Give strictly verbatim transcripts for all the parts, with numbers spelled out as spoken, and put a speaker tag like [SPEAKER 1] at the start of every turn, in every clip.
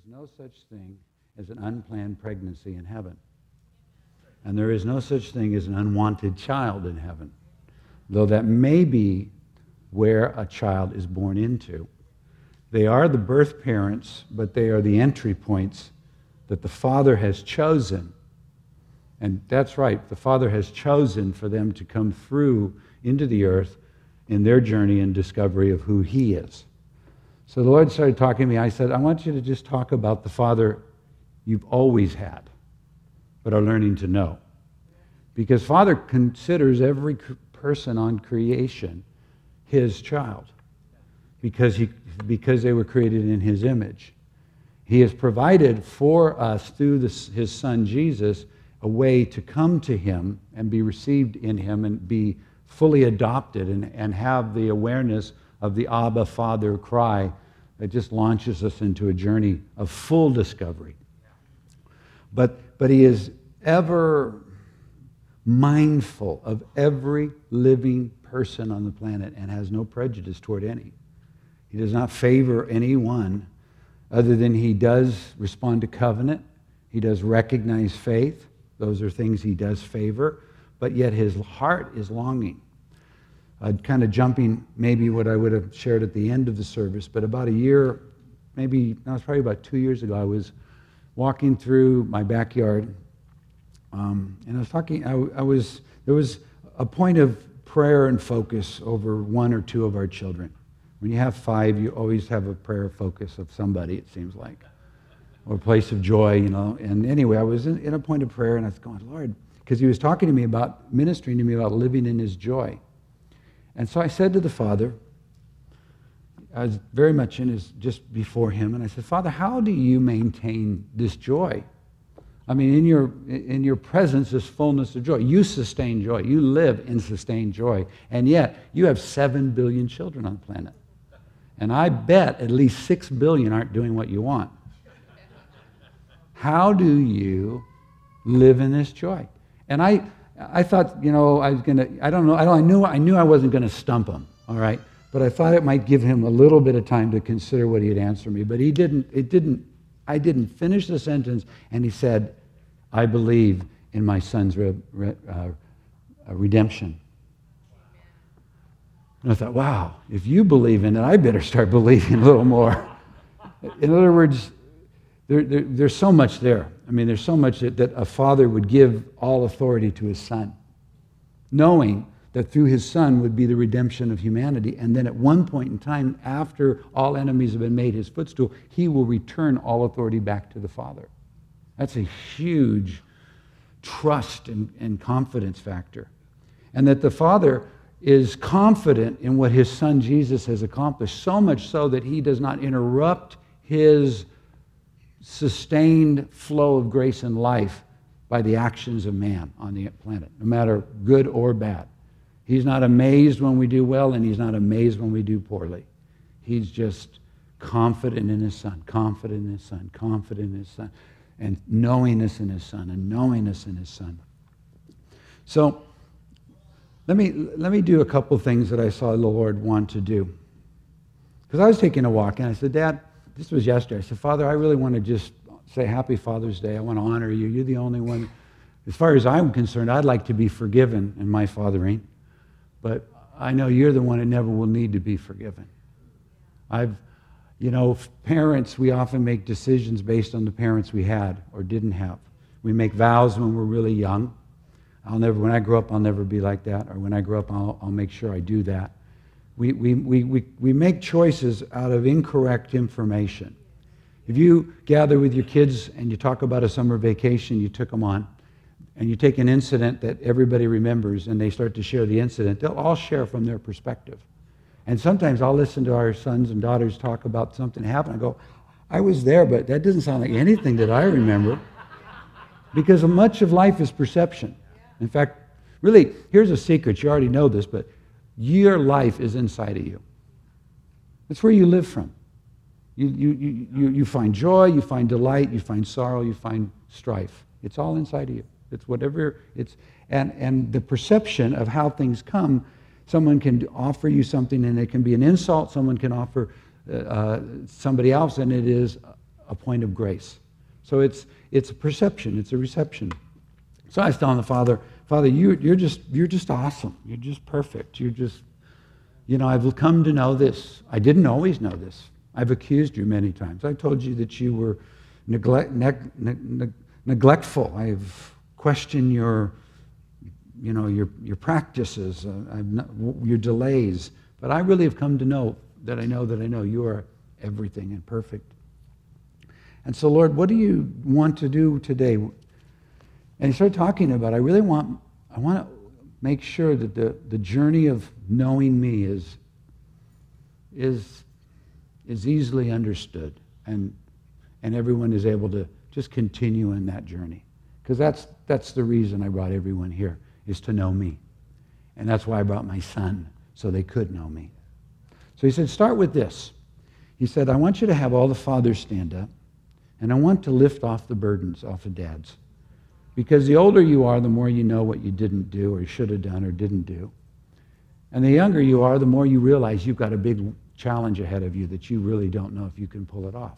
[SPEAKER 1] no such thing as an unplanned pregnancy in heaven. And there is no such thing as an unwanted child in heaven, though that may be where a child is born into. They are the birth parents, but they are the entry points that the Father has chosen. And that's right, the Father has chosen for them to come through into the earth in their journey and discovery of who He is. So the Lord started talking to me. I said, I want you to just talk about the Father you've always had, but are learning to know. Because Father considers every person on creation His child, because he, because they were created in His image. He has provided for us through this, His Son Jesus a way to come to Him and be received in Him and be fully adopted and, and have the awareness of the Abba Father cry that just launches us into a journey of full discovery. But, but He is ever mindful of every living person on the planet and has no prejudice toward any. He does not favor anyone other than He does respond to covenant. He does recognize faith. Those are things He does favor. But yet His heart is longing. Uh, kind of jumping maybe what I would have shared at the end of the service, but about a year, maybe, no, it was probably about two years ago, I was walking through my backyard, um, and I was talking, I, I was, there was a point of prayer and focus over one or two of our children. When you have five, you always have a prayer focus of somebody, it seems like, or a place of joy, you know. And anyway, I was in, in a point of prayer, and I was going, Lord, because He was talking to me about, ministering to me about living in His joy. And so I said to the Father, I was very much in His, just before Him, and I said, Father, how do you maintain this joy? I mean, in your in your presence is fullness of joy. You sustain joy. You live in sustained joy. And yet, you have seven billion children on the planet. And I bet at least six billion aren't doing what you want. How do you live in this joy? And I... I thought, you know, I was going to, I don't know, I, don't, I knew I knew I wasn't going to stump Him, all right? But I thought it might give Him a little bit of time to consider what He'd answer me. But He didn't, it didn't, I didn't finish the sentence, and He said, I believe in my Son's re, re, uh, redemption. And I thought, wow, if you believe in it, I better start believing a little more. In other words, There, there, there's so much there. I mean, there's so much that, that a father would give all authority to his son, knowing that through his son would be the redemption of humanity. And then at one point in time, after all enemies have been made His footstool, He will return all authority back to the Father. That's a huge trust and, and confidence factor. And that the Father is confident in what His Son Jesus has accomplished, so much so that He does not interrupt His sustained flow of grace and life by the actions of man on the planet, no matter good or bad. He's not amazed when we do well, and He's not amazed when we do poorly. He's just confident in His Son, confident in His Son, confident in His Son, and knowing us in His Son, and knowing us in His Son. So let me, let me do a couple things that I saw the Lord want to do. Because I was taking a walk, and I said, Dad, this was yesterday. I said, Father, I really want to just say Happy Father's Day. I want to honor you. You're the only one. As far as I'm concerned, I'd like to be forgiven in my fathering. But I know You're the one that never will need to be forgiven. I've, you know, parents, we often make decisions based on the parents we had or didn't have. We make vows when we're really young. I'll never, when I grow up, I'll never be like that. Or when I grow up, I'll, I'll make sure I do that. We, we, we, we, we make choices out of incorrect information. If you gather with your kids and you talk about a summer vacation you took them on, and you take an incident that everybody remembers and they start to share the incident, they'll all share from their perspective. And sometimes I'll listen to our sons and daughters talk about something happened. I go, I was there, but that doesn't sound like anything that I remember. Because much of life is perception. In fact, really, here's a secret. You already know this, but your life is inside of you. That's where you live from. You, you, you, you, you find joy, you find delight, you find sorrow, you find strife. It's all inside of you. It's whatever, it's, and, and the perception of how things come, someone can offer you something and it can be an insult, someone can offer uh, somebody else and it is a point of grace. So it's it's a perception, it's a reception. So I was telling the Father, Father, you, you're just you're just awesome. You're just perfect. You're just, you know, I've come to know this. I didn't always know this. I've accused you many times. I told you that you were neglect, neg, neg, neglectful. I've questioned your, you know, your your practices, uh, I've not, your delays. But I really have come to know that I know that I know you are everything and perfect. And so, Lord, what do you want to do today? And he started talking about, I really want, I want to make sure that the, the journey of knowing me is, is, is easily understood, and, and everyone is able to just continue in that journey. Because that's, that's the reason I brought everyone here, is to know me. And that's why I brought my son, so they could know me. So he said, start with this. He said, I want you to have all the fathers stand up, and I want to lift off the burdens off of dads. Because the older you are, the more you know what you didn't do or should have done or didn't do. And the younger you are, the more you realize you've got a big challenge ahead of you that you really don't know if you can pull it off.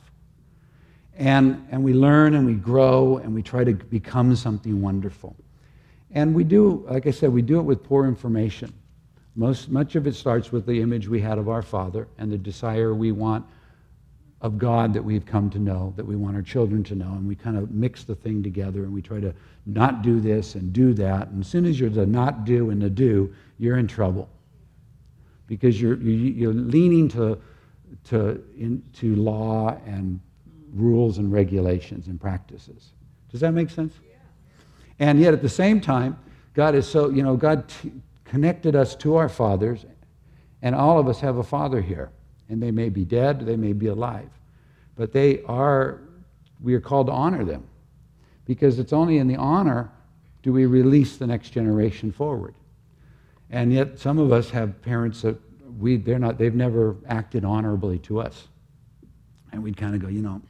[SPEAKER 1] And, and we learn and we grow and we try to become something wonderful. And we do, like I said, we do it with poor information. Most, much of it starts with the image we had of our Father and the desire we want of God that we've come to know, that we want our children to know, and we kind of mix the thing together and we try to not do this and do that. And as soon as you're the not do and the do, you're in trouble because you're you're leaning to to into law and rules and regulations and practices. Does that make sense? Yeah. And yet at the same time, God is so you know God t- connected us to our fathers, and all of us have a father here. And they may be dead, they may be alive. But they are, we are called to honor them. Because it's only in the honor do we release the next generation forward. And yet some of us have parents that we, they're not, they've never acted honorably to us. And we'd kind of go, you know,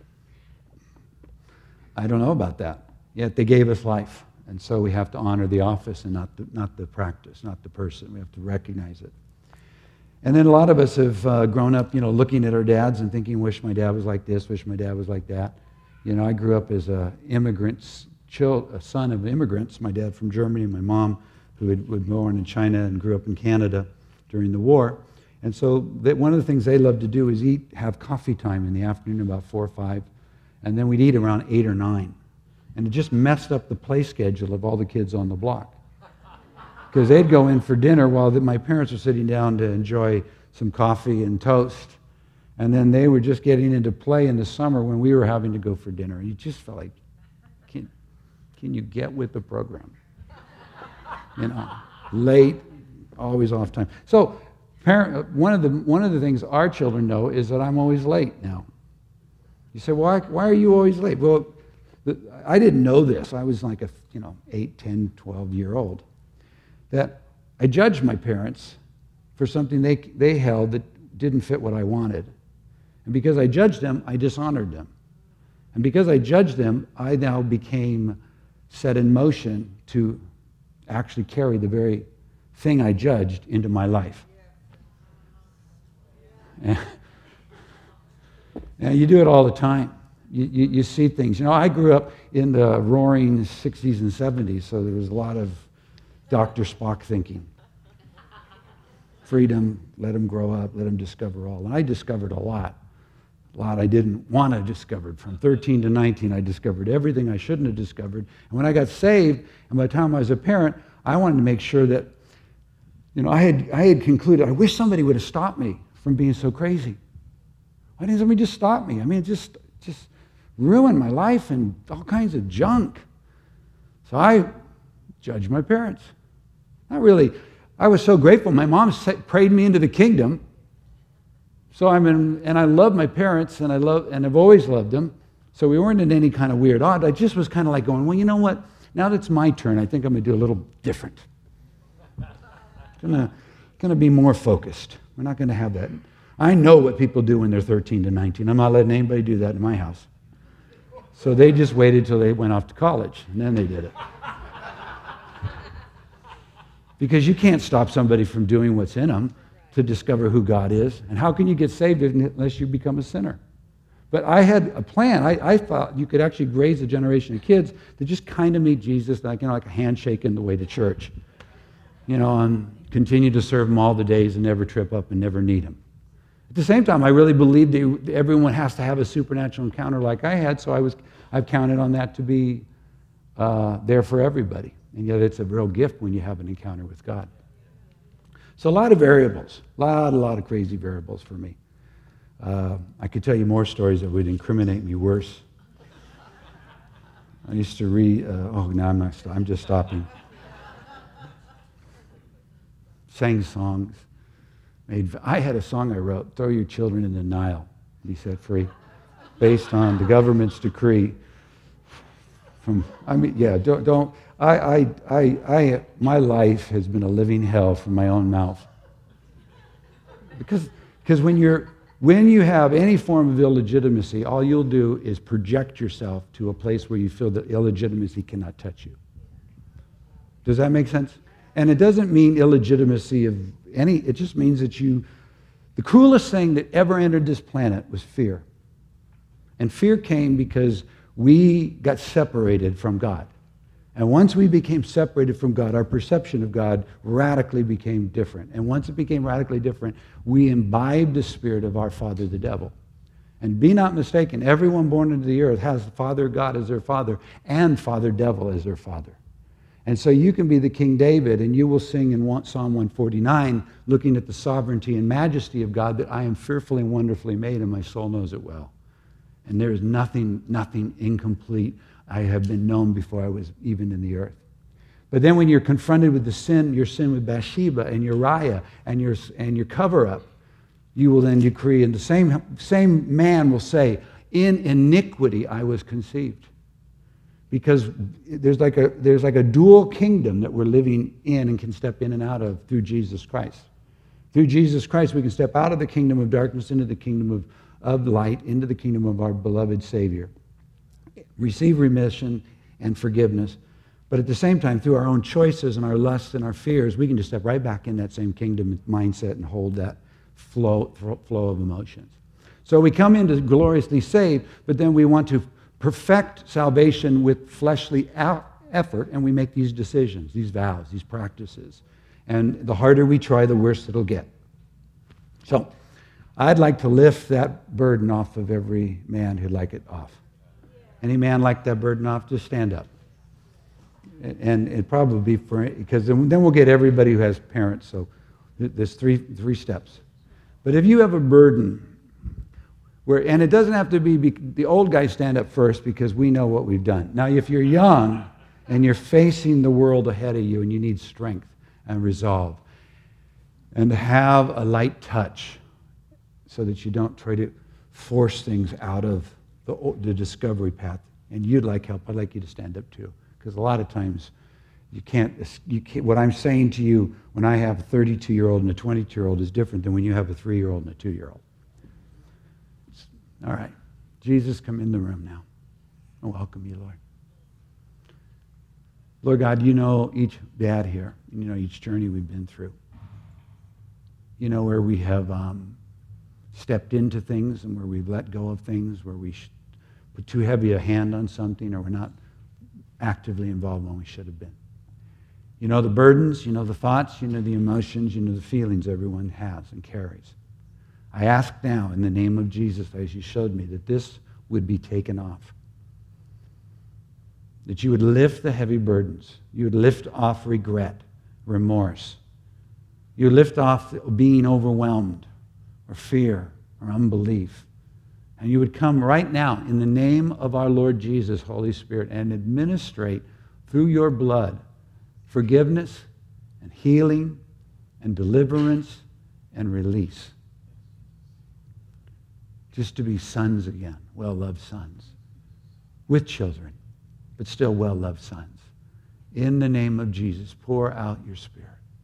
[SPEAKER 1] I don't know about that. Yet they gave us life. And so we have to honor the office and not the, not the practice, not the person. We have to recognize it. And then a lot of us have uh, grown up, you know, looking at our dads and thinking, wish my dad was like this, wish my dad was like that. You know, I grew up as a immigrant, a son of immigrants, my dad from Germany, my mom who had, was born in China and grew up in Canada during the war. And so that one of the things they loved to do is eat, have coffee time in the afternoon about four or five, and then we'd eat around eight or nine. And it just messed up the play schedule of all the kids on the block. Because they'd go in for dinner while the, my parents were sitting down to enjoy some coffee and toast. And then they were just getting into play in the summer when we were having to go for dinner. And you just felt like, can, can you get with the program? You know, late, always off time. So parent, one of the one of the things our children know is that I'm always late now. You say, why, why are you always late? Well, the, I didn't know this. I was like a, you know, eight, ten, twelve-year-old. That I judged my parents for something they they held that didn't fit what I wanted. And because I judged them, I dishonored them. And because I judged them, I now became set in motion to actually carry the very thing I judged into my life. And, and you do it all the time. You, you, you see things. You know, I grew up in the roaring sixties and seventies, so there was a lot of Doctor Spock thinking. Freedom, let them grow up, let them discover all. And I discovered a lot. A lot I didn't want to discover. From thirteen to nineteen, I discovered everything I shouldn't have discovered. And when I got saved, and by the time I was a parent, I wanted to make sure that, you know, I had, I had concluded, I wish somebody would have stopped me from being so crazy. Why didn't somebody just stop me? I mean, it just, just ruined my life and all kinds of junk. So I judged my parents. Not really. I was so grateful. My mom prayed me into the kingdom. So I'm in, and I love my parents, and I love, and I've always loved them. So we weren't in any kind of weird odd. I just was kind of like going, well, you know what? Now that it's my turn, I think I'm going to do a little different. Gonna, gonna be more focused. We're not going to have that. I know what people do when they're thirteen to nineteen. I'm not letting anybody do that in my house. So they just waited till they went off to college, and then they did it. Because you can't stop somebody from doing what's in them to discover who God is. And how can you get saved unless you become a sinner? But I had a plan. I, I thought you could actually raise a generation of kids that just kind of meet Jesus, like, you know, like a handshake in the way to church. You know, and continue to serve him all the days and never trip up and never need him. At the same time, I really believed that everyone has to have a supernatural encounter like I had, so I was, I've counted on that to be uh, there for everybody. And yet it's a real gift when you have an encounter with God. So a lot of variables, a lot, a lot of crazy variables for me. Uh, I could tell you more stories that would incriminate me worse. I used to read, uh, oh, no, I'm not, I'm just stopping. Sang songs. Made, I had a song I wrote, Throw Your Children in the Nile, be set free, based on the government's decree. From, I mean, yeah, don't, don't I, I, I, I, my life has been a living hell from my own mouth. Because, because when you're, when you have any form of illegitimacy, all you'll do is project yourself to a place where you feel that illegitimacy cannot touch you. Does that make sense? And it doesn't mean illegitimacy of any, it just means that you, the cruelest thing that ever entered this planet was fear. And fear came because we got separated from God. And once we became separated from God, our perception of God radically became different. And once it became radically different, we imbibed the spirit of our father, the devil. And be not mistaken, everyone born into the earth has Father God as their father and Father Devil as their father. And so you can be the King David, and you will sing in Psalm one forty-nine, looking at the sovereignty and majesty of God, that I am fearfully and wonderfully made, and my soul knows it well. And there is nothing, nothing incomplete. I have been known before I was even in the earth. But then when you're confronted with the sin, your sin with Bathsheba and Uriah and your, and your cover-up, you will then decree, and the same, same man will say, in iniquity I was conceived. Because there's like, a, there's like a dual kingdom that we're living in and can step in and out of through Jesus Christ. Through Jesus Christ, we can step out of the kingdom of darkness into the kingdom of, of light, into the kingdom of our beloved Savior. Receive remission and forgiveness. But at the same time, through our own choices and our lusts and our fears, we can just step right back in that same kingdom mindset and hold that flow, flow of emotions. So we come into gloriously saved, but then we want to perfect salvation with fleshly effort, and we make these decisions, these vows, these practices. And the harder we try, the worse it'll get. So I'd like to lift that burden off of every man who'd like it off. Any man like that burden off, just stand up. And it probably be for, because then we'll get everybody who has parents. So there's three three steps. But if you have a burden, where, and it doesn't have to be, the old guys stand up first because we know what we've done. Now, if you're young and you're facing the world ahead of you and you need strength and resolve, and to have a light touch so that you don't try to force things out of the, the discovery path, and you'd like help, I'd like you to stand up too. Because a lot of times, you can't, you can't, what I'm saying to you when I have a thirty-two-year-old and a twenty-two-year-old is different than when you have a three-year-old and a two-year-old. All right. Jesus, come in the room now. I welcome you, Lord. Lord God, you know each dad here. You know each journey we've been through. You know where we have um, stepped into things and where we've let go of things, where we sh- put too heavy a hand on something, or we're not actively involved when we should have been. You know the burdens, you know the thoughts, you know the emotions, you know the feelings everyone has and carries. I ask now in the name of Jesus, as you showed me, that this would be taken off. That you would lift the heavy burdens. You would lift off regret, remorse. You would lift off being overwhelmed or fear or unbelief. And you would come right now in the name of our Lord Jesus, Holy Spirit, and administrate through your blood forgiveness and healing and deliverance and release. Just to be sons again, well-loved sons, with children, but still well-loved sons. In the name of Jesus, pour out your Spirit.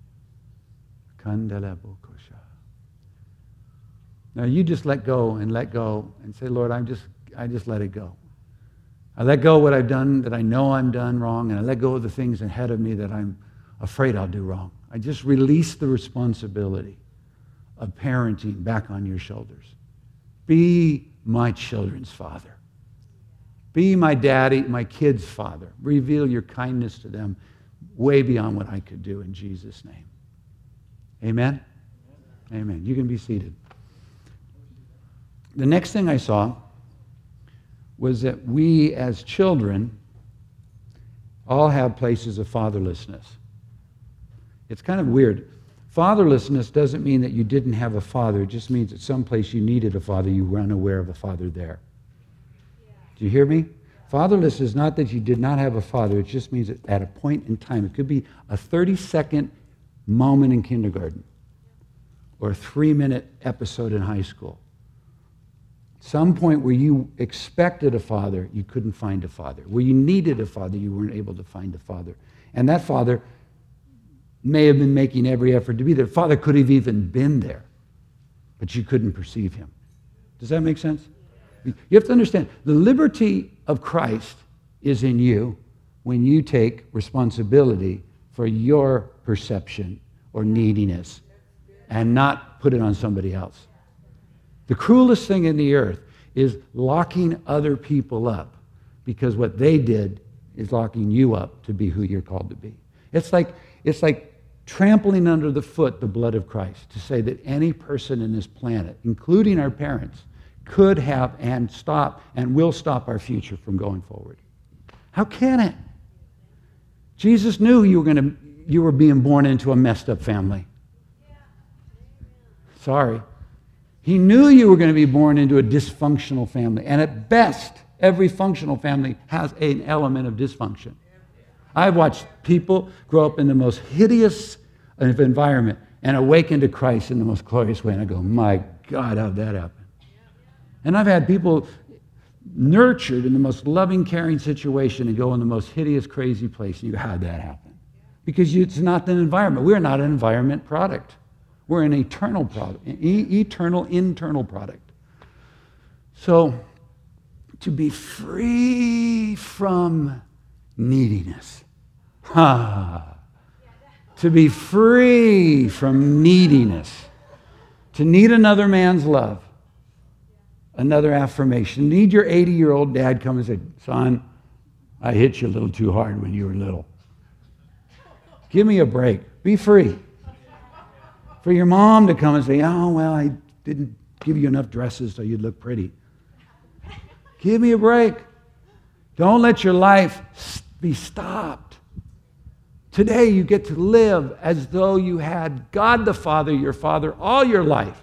[SPEAKER 1] Now you just let go and let go and say, Lord, I'm just, I just let it go. I let go of what I've done that I know I'm done wrong, and I let go of the things ahead of me that I'm afraid I'll do wrong. I just release the responsibility of parenting back on your shoulders. Be my children's father. Be my daddy, my kids' father. Reveal your kindness to them way beyond what I could do in Jesus' name. Amen? Amen. You can be seated. The next thing I saw was that we as children all have places of fatherlessness. It's kind of weird. Fatherlessness doesn't mean that you didn't have a father. It just means that someplace you needed a father, you were unaware of a father there. Do you hear me? Fatherless is not that you did not have a father. It just means that at a point in time, it could be a thirty-second moment in kindergarten or a three-minute episode in high school. Some point where you expected a father, you couldn't find a father. Where you needed a father, you weren't able to find a father. And that father may have been making every effort to be there. Father could have even been there, but you couldn't perceive him. Does that make sense? You have to understand, the liberty of Christ is in you when you take responsibility for your perception or neediness and not put it on somebody else. The cruelest thing in the earth is locking other people up because what they did is locking you up to be who you're called to be. It's like, it's like trampling under the foot the blood of Christ to say that any person in this planet, including our parents, could have and stop and will stop our future from going forward. How can it? Jesus knew you were going to, you were being born into a messed up family. Sorry. He knew you were going to be born into a dysfunctional family. And at best, every functional family has an element of dysfunction. I've watched people grow up in the most hideous of environment and awaken to Christ in the most glorious way. And I go, my God, how'd that happen? And I've had people nurtured in the most loving, caring situation and go in the most hideous, crazy place. And you go, how'd that happen? Because it's not an environment. We're not an environment product. We're an eternal product, an e- eternal internal product. So, to be free from neediness. Ha! To be free from neediness. To need another man's love. Another affirmation. Need your eighty-year-old dad come and say, son, I hit you a little too hard when you were little. Give me a break. Be free. For your mom to come and say, oh, well, I didn't give you enough dresses so you'd look pretty. Give me a break. Don't let your life be stopped. Today you get to live as though you had God the Father, your Father, all your life.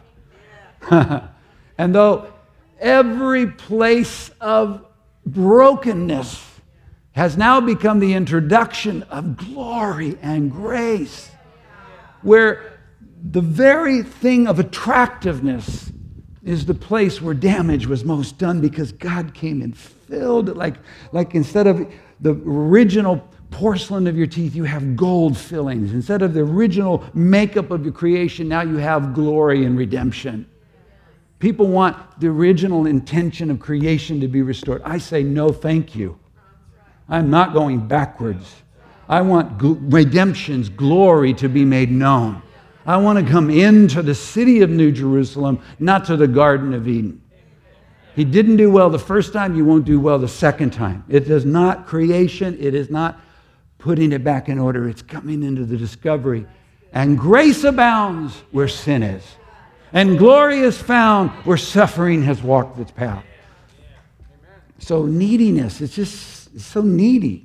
[SPEAKER 1] And though every place of brokenness has now become the introduction of glory and grace, where the very thing of attractiveness is the place where damage was most done because God came and filled it. Like, like instead of the original porcelain of your teeth, you have gold fillings. Instead of the original makeup of your creation, now you have glory and redemption. People want the original intention of creation to be restored. I say, no, thank you. I'm not going backwards. I want gl- redemption's glory to be made known. I want to come into the city of New Jerusalem, not to the Garden of Eden. He didn't do well the first time, you won't do well the second time. It is not creation, it is not putting it back in order, it's coming into the discovery. And grace abounds where sin is. And glory is found where suffering has walked its path. So neediness, it's just it's so needy.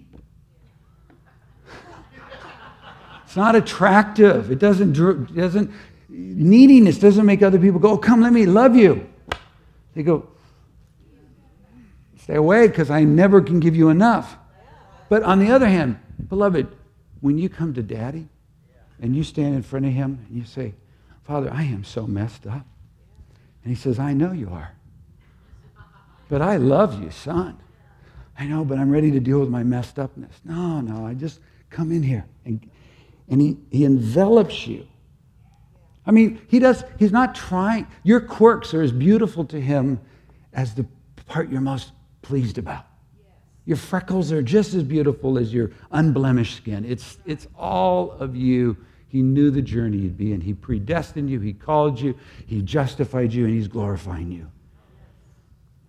[SPEAKER 1] It's not attractive. It doesn't, it doesn't, neediness doesn't make other people go, oh, come, let me love you. They go, stay away because I never can give you enough. But on the other hand, beloved, when you come to Daddy and you stand in front of him and you say, Father, I am so messed up. And he says, I know you are. But I love you, son. I know, but I'm ready to deal with my messed upness. No, no, I just come in here and And he, he envelops you. I mean, he does, he's not trying. Your quirks are as beautiful to him as the part you're most pleased about. Yes. Your freckles are just as beautiful as your unblemished skin. It's, it's all of you. He knew the journey you'd be in. He predestined you. He called you. He justified you, and he's glorifying you.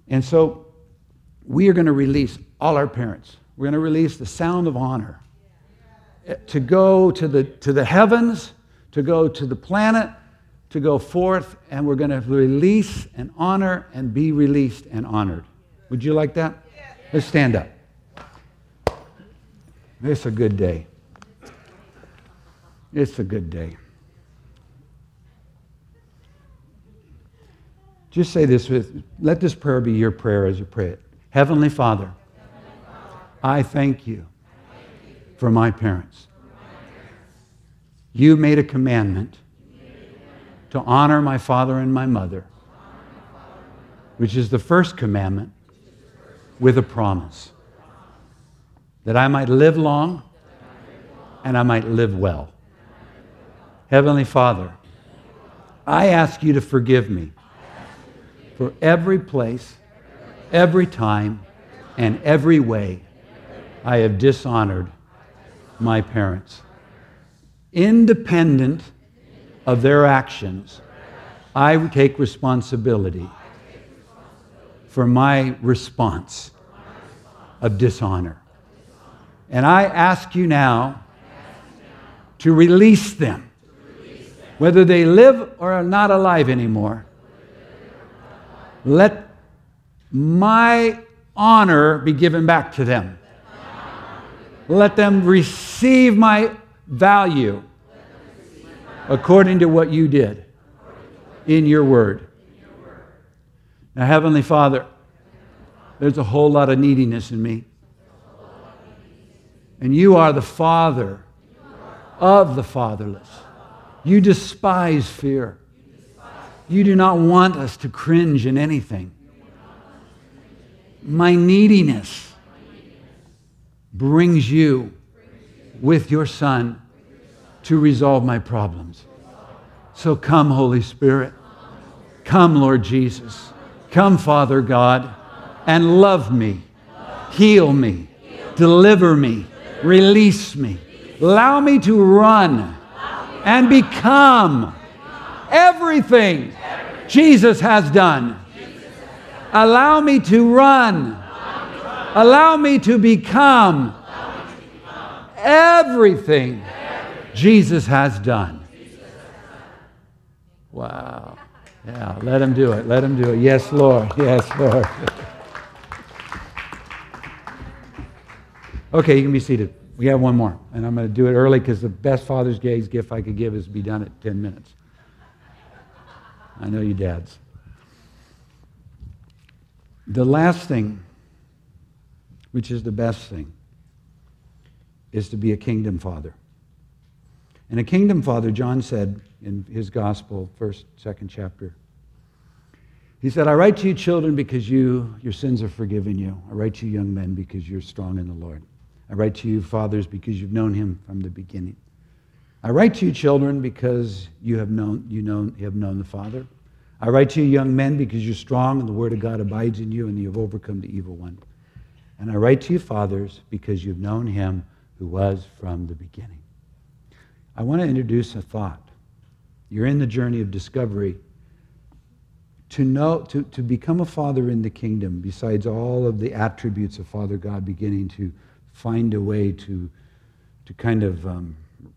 [SPEAKER 1] And so we are going to release all our parents. We're going to release the sound of honor to go to the, to the heavens, to go to the planet, to go forth, and we're going to release and honor and be released and honored. Would you like that? Let's stand up. It's a good day. It's a good day. Just say this with, let this prayer be your prayer as you pray it. Heavenly Father, I thank you for my parents. You made a commandment to honor my father and my mother, which is the first commandment, with a promise that I might live long and I might live well. Heavenly Father, I ask you to forgive me for every place, every time, and every way I have dishonored my parents. Independent of their actions, I take responsibility for my response of dishonor. And I ask you now to release them, whether they live or are not alive anymore. Let my honor be given back to them. Let them receive my value according to what you did in your word. Now, Heavenly Father, there's a whole lot of neediness in me. And you are the Father of the fatherless. You despise fear. You do not want us to cringe in anything. My neediness brings you with your Son to resolve my problems. So come, Holy Spirit. Come, Lord Jesus. Come, Father God, and love me, heal me, deliver me, release me. Allow me to run and become everything Jesus has done. Allow me to run. Allow me to become everything Jesus has done. Wow. Yeah, let him do it. Let him do it. Yes, Lord. Yes, Lord. Okay, you can be seated. We have one more, and I'm going to do it early because the best Father's Day gift I could give is to be done at ten minutes. I know you dads. The last thing, which is the best thing, is to be a kingdom father. And a kingdom father, John said in his gospel, first, second chapter, he said, I write to you, children, because you, your sins are forgiven you. I write to you, young men, because you're strong in the Lord. I write to you, fathers, because you've known him from the beginning. I write to you, children, because you have known, you know, you have known the Father. I write to you, young men, because you're strong and the word of God abides in you and you have overcome the evil one. And I write to you, fathers, because you've known him who was from the beginning. I want to introduce a thought. You're in the journey of discovery. To know, to, to become a father in the kingdom, besides all of the attributes of Father God, beginning to find a way to, to kind of um,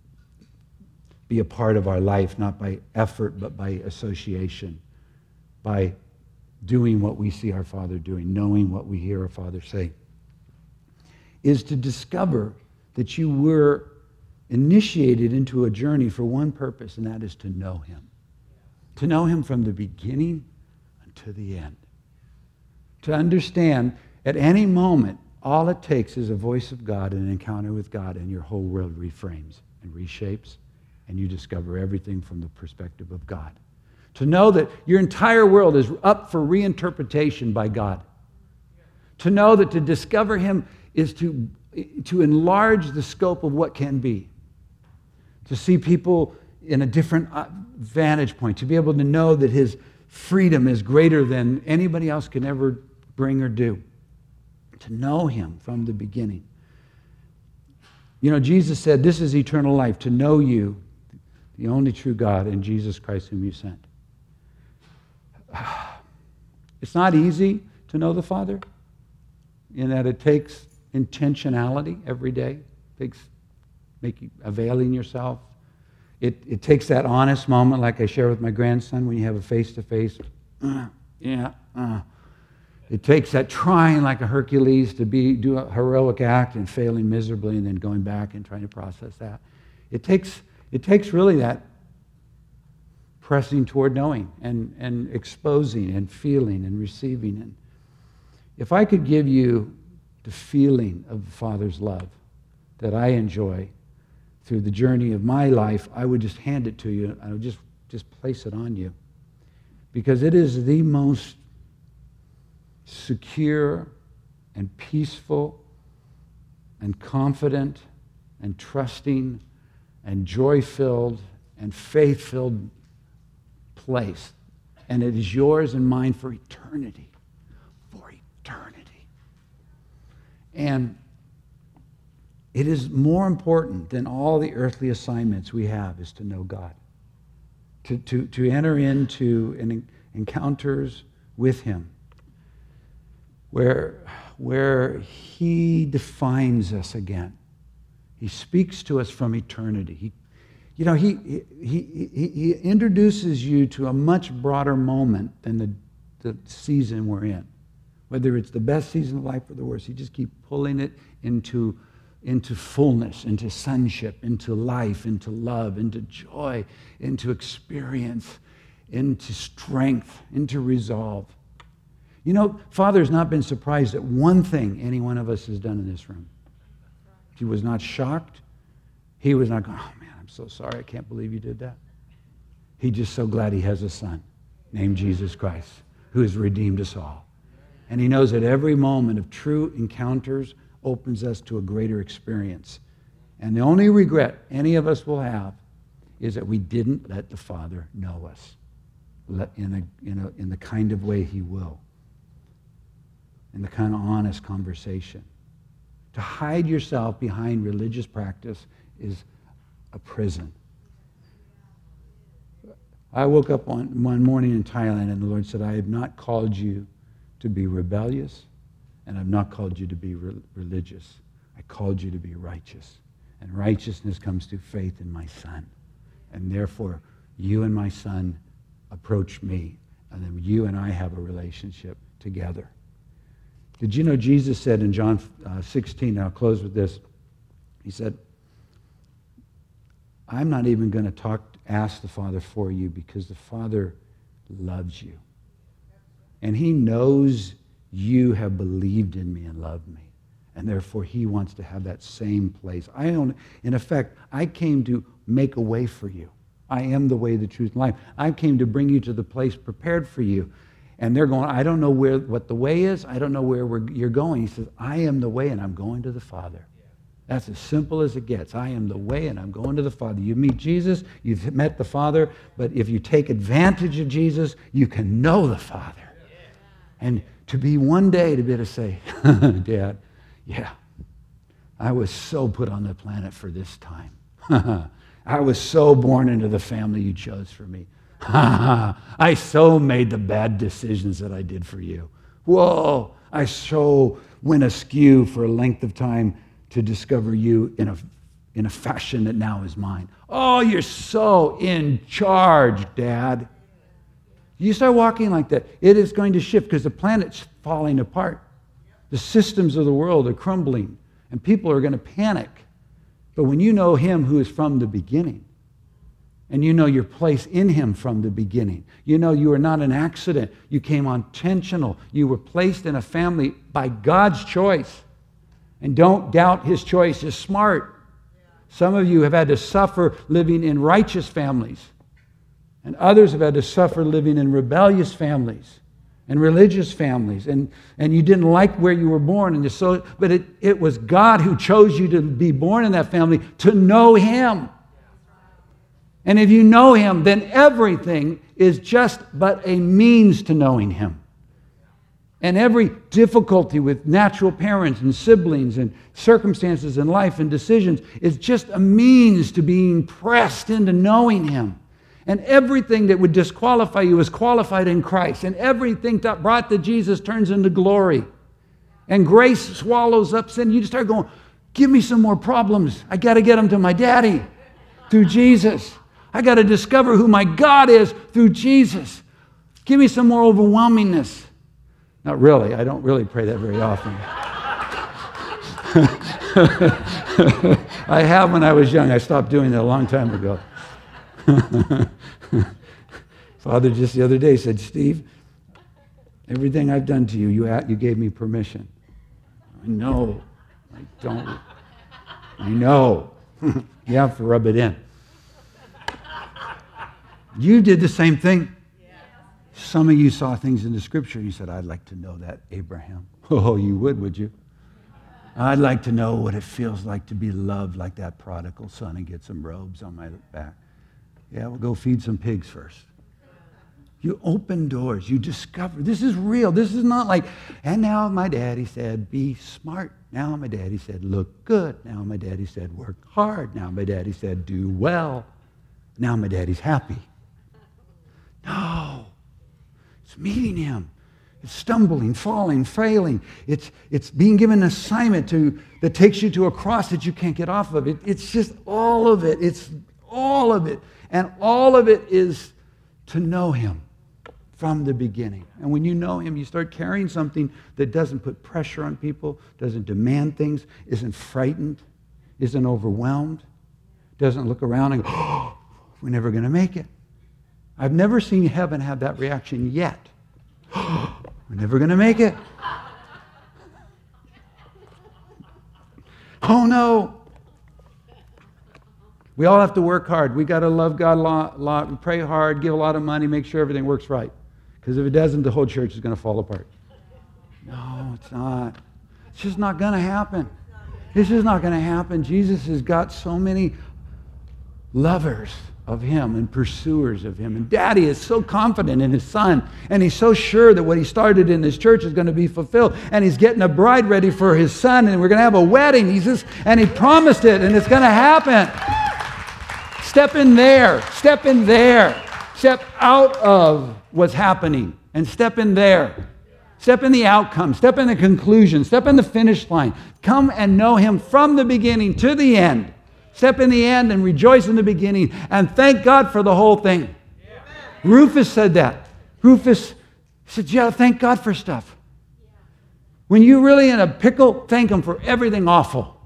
[SPEAKER 1] be a part of our life, not by effort, but by association, by doing what we see our Father doing, knowing what we hear our Father say, is to discover that you were initiated into a journey for one purpose, and that is to know him. To know him from the beginning to the end. To understand at any moment, all it takes is a voice of God, an encounter with God, and your whole world reframes and reshapes, and you discover everything from the perspective of God. To know that your entire world is up for reinterpretation by God. To know that to discover him is to, to enlarge the scope of what can be. To see people in a different vantage point. To be able to know that his freedom is greater than anybody else can ever bring or do. To know him from the beginning. You know, Jesus said, this is eternal life, to know you, the only true God, and Jesus Christ whom you sent. It's not easy to know the Father? In that it takes intentionality every day. It takes making, availing yourself. It, it takes that honest moment like I share with my grandson when you have a face-to-face. Uh, yeah, uh. It takes that trying like a Hercules to be do a heroic act and failing miserably and then going back and trying to process that. It takes, it takes really that pressing toward knowing and, and exposing and feeling and receiving. And if I could give you the feeling of the Father's love that I enjoy through the journey of my life, I would just hand it to you. I would just, just place it on you. Because it is the most secure and peaceful and confident and trusting and joy-filled and faith-filled place. And it is yours and mine for eternity. For eternity. And it is more important than all the earthly assignments we have is to know God. To, to, to enter into an encounters with Him where, where He defines us again. He speaks to us from eternity. He, you know, he, he, he, he introduces you to a much broader moment than the, the season we're in. Whether it's the best season of life or the worst, He just keeps pulling it into into fullness, into sonship, into life, into love, into joy, into experience, into strength, into resolve. You know, Father has not been surprised at one thing any one of us has done in this room. He was not shocked. He was not going, oh man, I'm so sorry, I can't believe you did that. He's just so glad He has a Son named Jesus Christ who has redeemed us all. And He knows that every moment of true encounters opens us to a greater experience. And the only regret any of us will have is that we didn't let the Father know us let, in, a, in, a, in the kind of way He will, in the kind of honest conversation. To hide yourself behind religious practice is a prison. I woke up one, one morning in Thailand and the Lord said, I have not called you to be rebellious, and I've not called you to be re- religious. I called you to be righteous. And righteousness comes through faith in my Son. And therefore, you and my Son approach me, and then you and I have a relationship together. Did you know Jesus said in John uh, sixteen, and I'll close with this, He said, I'm not even going to talk, ask the Father for you because the Father loves you. And He knows you have believed in me and loved me. And therefore, He wants to have that same place. I own, in effect, I came to make a way for you. I am the way, the truth, and life. I came to bring you to the place prepared for you. And they're going, I don't know where what the way is. I don't know where we're, you're going. He says, I am the way, and I'm going to the Father. That's as simple as it gets. I am the way, and I'm going to the Father. You meet Jesus, you've met the Father, but if you take advantage of Jesus, you can know the Father. And to be one day to be able to say, Dad, yeah, I was so put on the planet for this time. I was so born into the family you chose for me. I so made the bad decisions that I did for you. Whoa, I so went askew for a length of time to discover you in a, in a fashion that now is mine. Oh, you're so in charge, Dad. You start walking like that, it is going to shift because the planet's falling apart. The systems of the world are crumbling, and people are going to panic. But when you know Him who is from the beginning, and you know your place in Him from the beginning, you know you are not an accident. You came intentional. You were placed in a family by God's choice. And don't doubt His choice is smart. Some of you have had to suffer living in righteous families. And others have had to suffer living in rebellious families and religious families. And, and you didn't like where you were born. And so, but it, it was God who chose you to be born in that family to know Him. And if you know Him, then everything is just but a means to knowing Him. And every difficulty with natural parents and siblings and circumstances in life and decisions is just a means to being pressed into knowing Him. And everything that would disqualify you is qualified in Christ. And everything that brought to Jesus turns into glory. And grace swallows up sin. You just start going, give me some more problems. I got to get them to my daddy through Jesus. I got to discover who my God is through Jesus. Give me some more overwhelmingness. Not really. I don't really pray that very often. I have when I was young. I stopped doing that a long time ago. Father just the other day said, Steve, everything I've done to you, you, you gave me permission. I know. I don't. I know. You have to rub it in. You did the same thing. Some of you saw things in the scripture and you said, I'd like to know that, Abraham. Oh, you would, would you? I'd like to know what it feels like to be loved like that prodigal son and get some robes on my back. Yeah, we'll go feed some pigs first. You open doors. You discover. This is real. This is not like, and now my daddy said, be smart. Now my daddy said, look good. Now my daddy said, work hard. Now my daddy said, do well. Now my daddy's happy. No. It's meeting him. It's stumbling, falling, failing. It's, it's being given an assignment to, that takes you to a cross that you can't get off of. It, it's just all of it. It's all of it. And all of it is to know him from the beginning. And when you know him, you start carrying something that doesn't put pressure on people, doesn't demand things, isn't frightened, isn't overwhelmed, doesn't look around and go, oh, we're never going to make it. I've never seen heaven have that reaction yet. Oh, we're never going to make it. Oh no. We all have to work hard. We got to love God a lot, lot. We pray hard, give a lot of money, make sure everything works right. Because if it doesn't, the whole church is going to fall apart. No, it's not. It's just not going to happen. It's just not going to happen. Jesus has got so many lovers of him and pursuers of him. And Daddy is so confident in his son. And he's so sure that what he started in his church is going to be fulfilled. And he's getting a bride ready for his son. And we're going to have a wedding. He's just, and he promised it. And it's going to happen. Step in there. Step in there. Step out of what's happening. And step in there. Step in the outcome. Step in the conclusion. Step in the finish line. Come and know him from the beginning to the end. Step in the end and rejoice in the beginning. And thank God for the whole thing. Amen. Rufus said that. Rufus said, yeah, thank God for stuff. When you're really in a pickle, thank him for everything awful.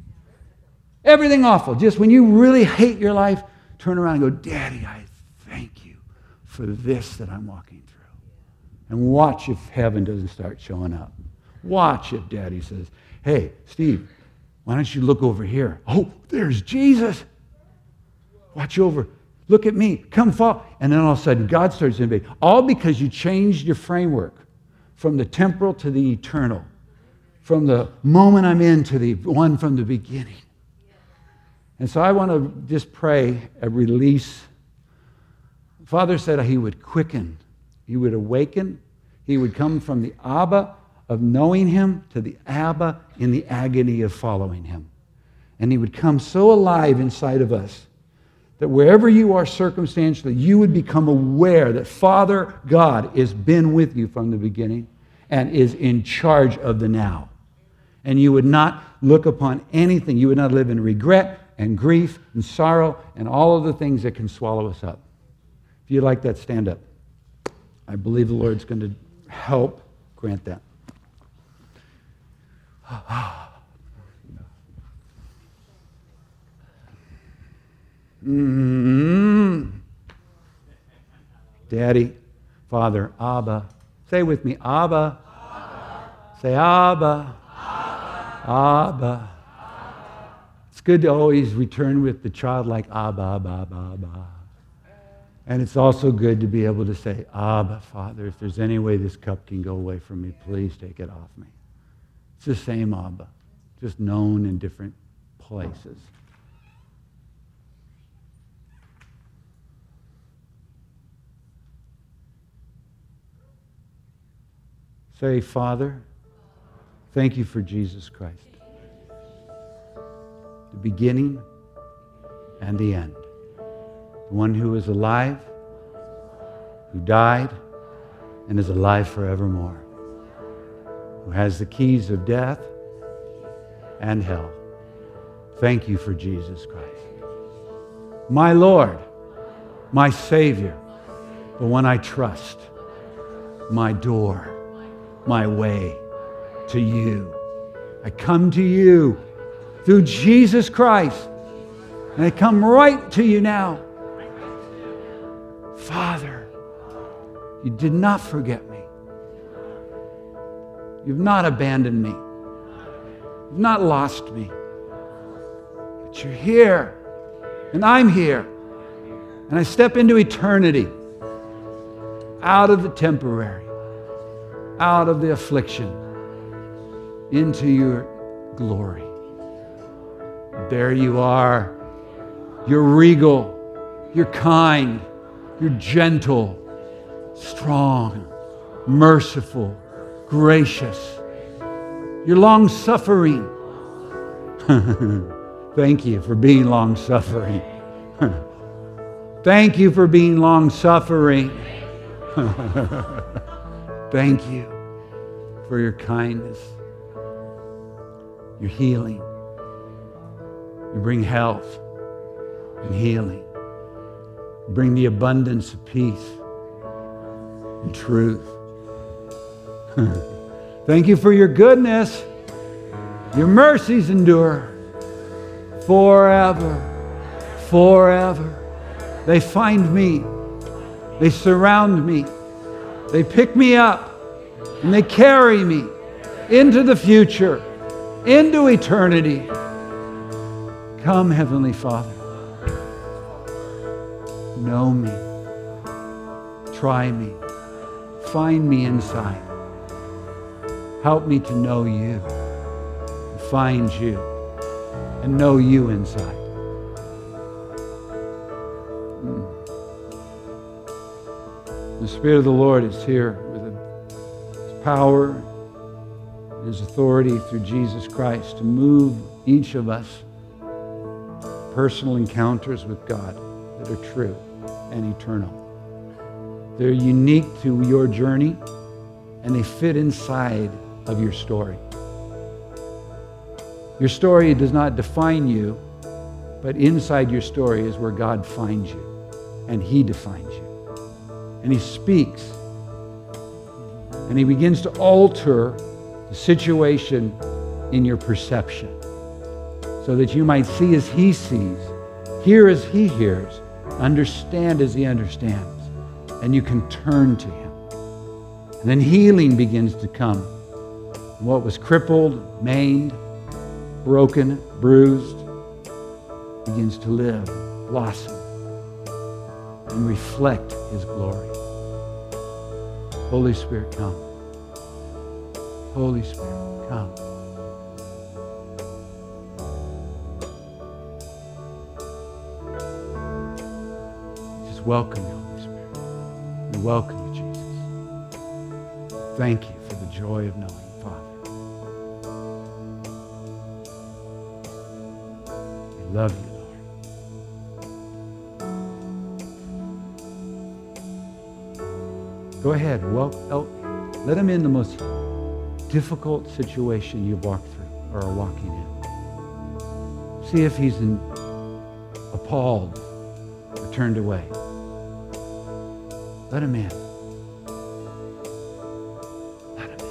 [SPEAKER 1] Everything awful. Just when you really hate your life, turn around and go, Daddy, I thank you for this that I'm walking through. And watch if heaven doesn't start showing up. Watch if Daddy says, hey, Steve, why don't you look over here? Oh, there's Jesus. Watch over. Look at me. Come fall. And then all of a sudden, God starts to invade. All because you changed your framework from the temporal to the eternal. From the moment I'm in to the one from the beginning. And so I want to just pray a release. Father said he would quicken. He would awaken. He would come from the Abba of knowing him to the Abba in the agony of following him. And he would come so alive inside of us that wherever you are circumstantially, you would become aware that Father God has been with you from the beginning and is in charge of the now. And you would not look upon anything. You would not live in regret and grief and sorrow and all of the things that can swallow us up. If you'd like that, stand up. I believe the Lord's going to help grant that. Mm-hmm. Daddy, Father, Abba. Say with me, Abba. Abba. Say Abba. Abba. Abba. It's good to always return with the childlike Abba, Abba, Abba, Abba. And it's also good to be able to say, Abba, Father, if there's any way this cup can go away from me, please take it off me. It's the same Abba, just known in different places. Say, Father, thank you for Jesus Christ. The beginning and the end. the one who is alive, who died, and is alive forevermore, who has the keys of death and hell. Thank you for Jesus Christ. My Lord, my Savior, the one I trust, my door, my way to you. I come to you through Jesus Christ, and I come right to you now. Father, you did not forget me. You've not abandoned me. You've not lost me. But you're here, and I'm here. And I step into eternity, out of the temporary, out of the affliction, into your glory. There you are. You're regal. You're kind. You're gentle, strong, merciful, gracious. You're long-suffering. Thank you for being long-suffering. Thank you for being long-suffering. Thank you for your kindness, your healing. You bring health and healing. You bring the abundance of peace and truth. Thank you for your goodness. Your mercies endure forever, forever. They find me. They surround me. They pick me up and they carry me into the future, into eternity. Come, Heavenly Father. Know me. Try me. Find me inside. Help me to know you, find you, and know you inside. Mm. The Spirit of the Lord is here with His power and His authority through Jesus Christ to move each of us personal encounters with God that are true and eternal. They're unique to your journey, and they fit inside of your story. Your story does not define you, but inside your story is where God finds you, and He defines you. And He speaks, and He begins to alter the situation in your perception so that you might see as He sees, hear as He hears, understand as He understands, and you can turn to Him. And then healing begins to come. What was crippled, maimed, broken, bruised, begins to live, blossom, and reflect His glory. Holy Spirit, come. Holy Spirit, come. Just welcome you, Holy Spirit. We welcome you, Jesus. Thank you for the joy of knowing, Father. We love you, Lord. Go ahead. Well, oh, let Him in the most difficult situation you've walked through or are walking in. See if He's in, appalled or turned away. Let Him in. Let Him in.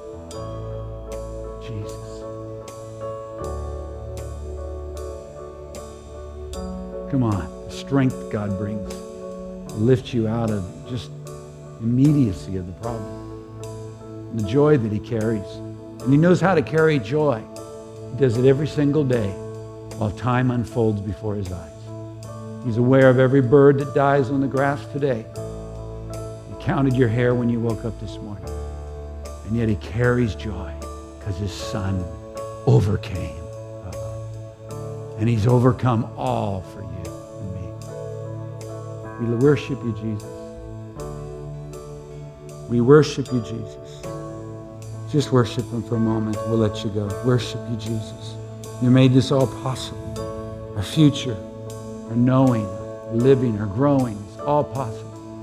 [SPEAKER 1] Jesus. Come on. The strength God brings lifts you out of just immediacy of the problem. And the joy that He carries. And He knows how to carry joy. He does it every single day while time unfolds before His eyes. He's aware of every bird that dies on the grass today. He counted your hair when you woke up this morning. And yet He carries joy because His Son overcame. And He's overcome all for you and me. We worship you, Jesus. We worship you, Jesus. Just worship Him for a moment. We'll let you go. Worship you, Jesus. You made this all possible. Our future, our knowing, living or growing. It's all possible.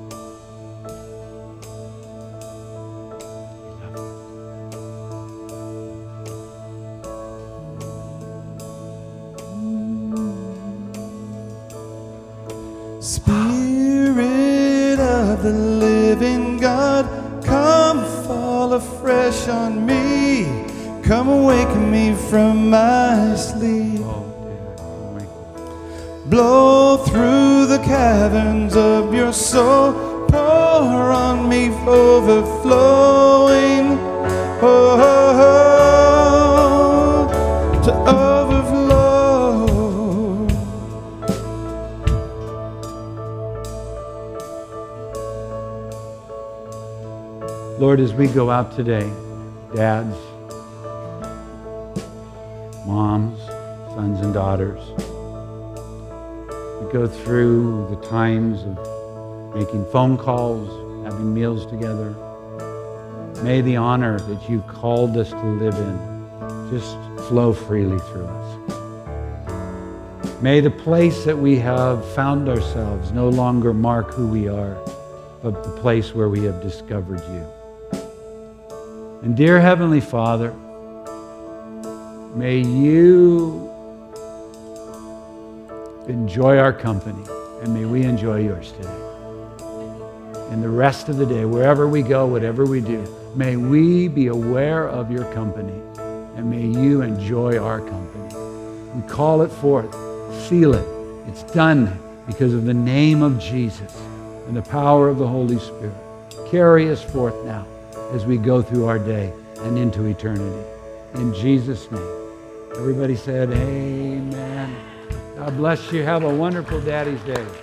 [SPEAKER 2] Spirit of the living God, come fall afresh on me. Come awaken me from my sleep. Blow through the caverns of your soul, pour on me overflowing, oh, oh, oh, to overflow.
[SPEAKER 1] Lord, as we go out today, dads, moms, sons and daughters, we go through the times of making phone calls, having meals together. May the honor that you've called us to live in just flow freely through us. May the place that we have found ourselves no longer mark who we are, but the place where we have discovered you. And dear Heavenly Father, may you enjoy our company, and may we enjoy yours today. And the rest of the day, wherever we go, whatever we do, may we be aware of your company, and may you enjoy our company. We call it forth, seal it. It's done because of the name of Jesus and the power of the Holy Spirit. Carry us forth now as we go through our day and into eternity. In Jesus' name. Everybody said amen. God bless you. Have a wonderful Daddy's Day.